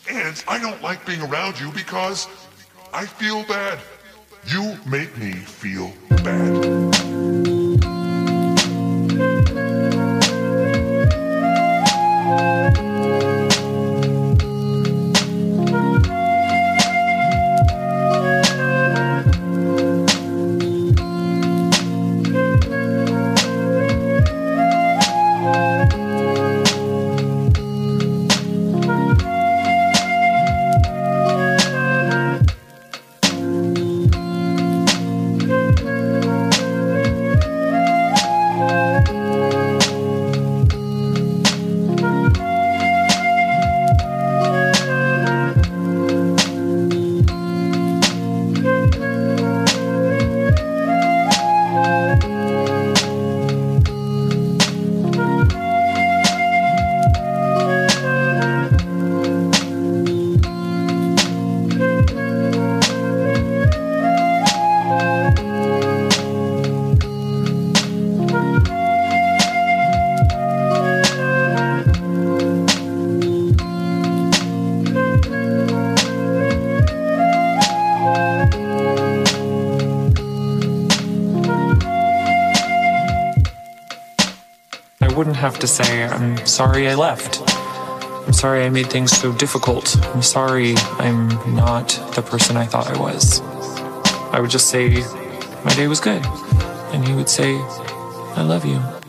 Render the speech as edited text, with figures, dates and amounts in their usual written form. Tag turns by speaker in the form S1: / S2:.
S1: And I don't like being around you because I feel bad. You make me feel bad.
S2: I wouldn't have to say, I'm sorry I left. I'm sorry I made things so difficult. I'm sorry I'm not the person I thought I was. I would just say, my day was good. And he would say, I love you.